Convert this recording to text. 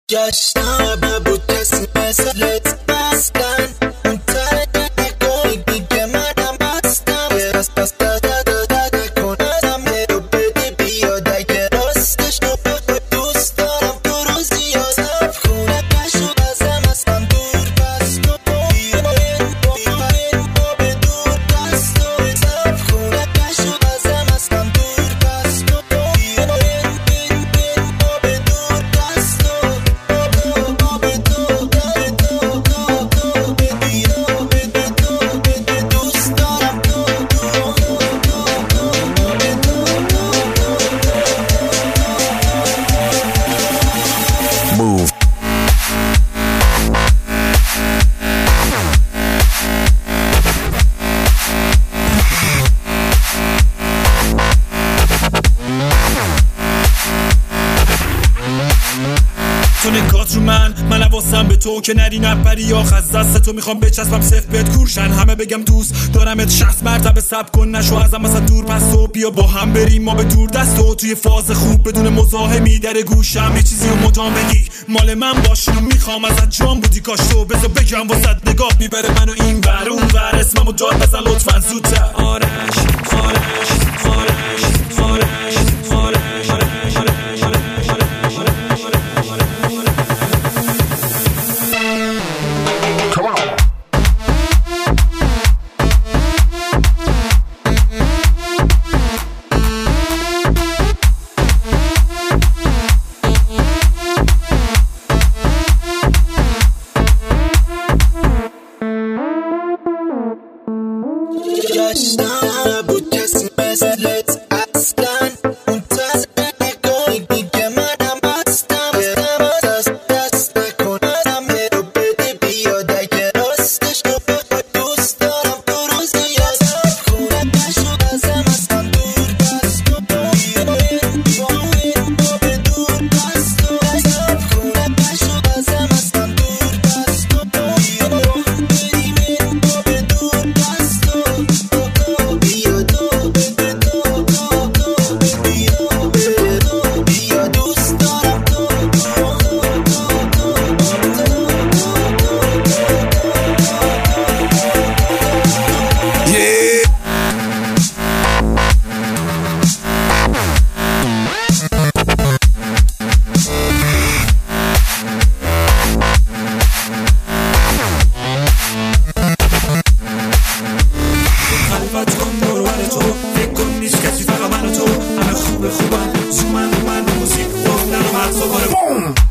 جشنم بود کسی مثلت بستن اون ته نگاهی که منم هستم پس کنم رو بده بیاد اگه راستش رو دوست دارم تو رو زیاد صف کنه نشد ازم اصلا دور پس تو با به دور پس تو صف کنه نشد ازم اصلا دور پس تو با به دور پس تو Move. تو نگات رو من حواسم به تو که نری نپری یا خز دست تو میخوام بچسبم صف بهت کورشن همه بگم دوست دارمت 60 مرتبه سب کن نشو ازم مثلا دور پس تو بیا با هم بریم ما به دور دست و توی فاز خوب بدون مزاحمی در گوشم یه چیزی رو مدام بگی مال من باش رو میخوام ازت جام بودی کاش تو بذار بگم واسط نگاه میبره منو این ور اون ور اسممو داد بزن لطفا زودتر آرش جشنم بود کسی مثلت اصلا اون ته نگاهی که منم هستم دست نکنم رو بده بیاد اگه راستش رو دوست دارم تو رو زیاد صف کنه نشد ازم اصلا دور پس تو با به دور پس تو صف کنه نشد ازم اصلا دور پس تو با به دور پس تو فکر کن نیست کسی فقط من و تو همه خوبن زومن موزیک گفتن و مغزا باره بوم